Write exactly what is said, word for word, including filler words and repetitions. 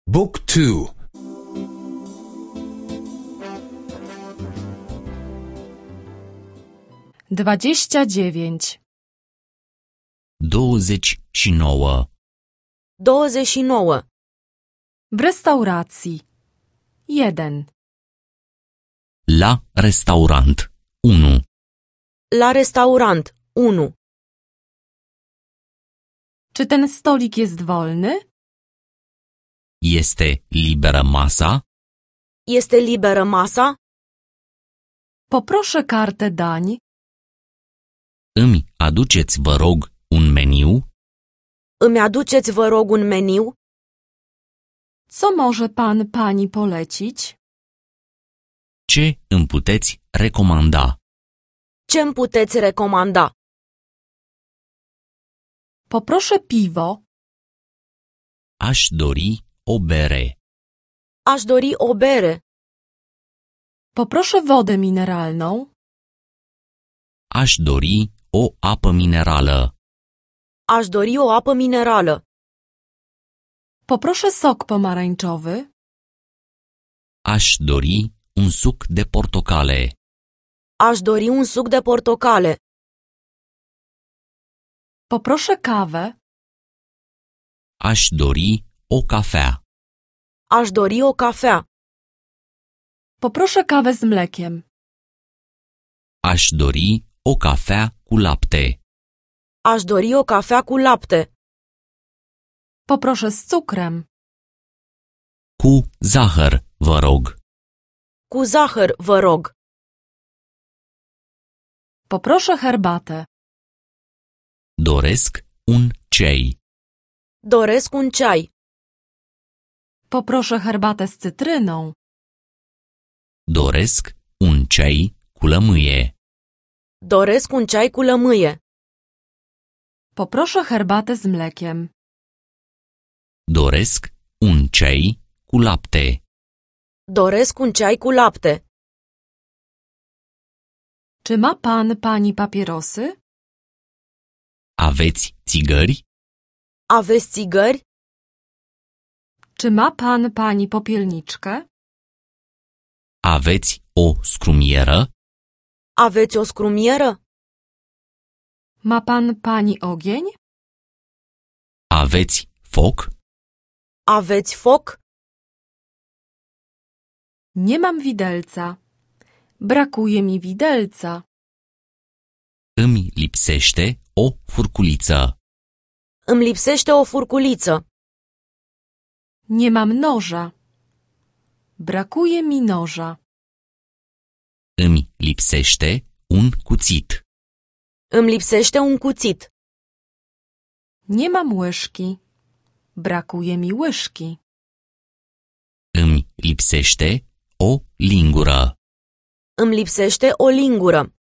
Book two. Dwadzieścia dziewięć. douăzeci și nouă. douăzeci și nouă. W restauracji. jeden. La restaurant. unu. La restaurant. unu. Czy ten stolik jest wolny? Este liberă masa? Este liberă masa? Poproszę kartę dań. Îmi aduceți, vă rog, un meniu? Îmi aduceți, vă rog, un meniu? Co może pan pani polecić? Ce îmi puteți recomanda? Ce îmi puteți recomanda? Poproszę piwo. Aș dori o bere. Aș dori o bere. Poproszę wodę mineralną. Aș dori o apă minerală. Aș dori o apă minerală. Poproszę sok pomarańczowy. Aș dori un suc de portocale. Aș dori un suc de portocale. Poproszę kawę. Aș dori o cafea. Aș dori o cafea. Poproszę kawę z mlekiem. Aș dori o cafea cu lapte. Aș dori o cafea cu lapte. Poproszę z cukrem. Cu zahăr, vă rog. Cu zahăr, vă rog. Poproszę herbatę. Doresc un ceai. Doresc un ceai. Poproszę herbatę z cytryną. Doresc un ceai cu lămâie. Doresc un ceai cu lămâie. Poproszę herbatę z mlekiem. Doresc un ceai cu lapte. Doresc un ceai cu lapte. Czy ma pan pani papierosy? Aveți țigări? Aveți țigări? Czy ma pan pani popielniczkę? Aveți o scrumieră? Aveți o scrumieră? Ma pan pani ogień? Aveți foc? Aveți foc? Nie mam widelca. Brakuje mi widelca. Îmi lipsește o furculiță. Îmi lipsește o furculiță. Nie mam noża. Brakuje mi noża. Îmi lipsește un cuțit. Îmi lipsește un cuțit. Nie mam łyżki. Brakuje mi łyżki. Îmi lipsește o lingură. Îmi lipsește o lingură.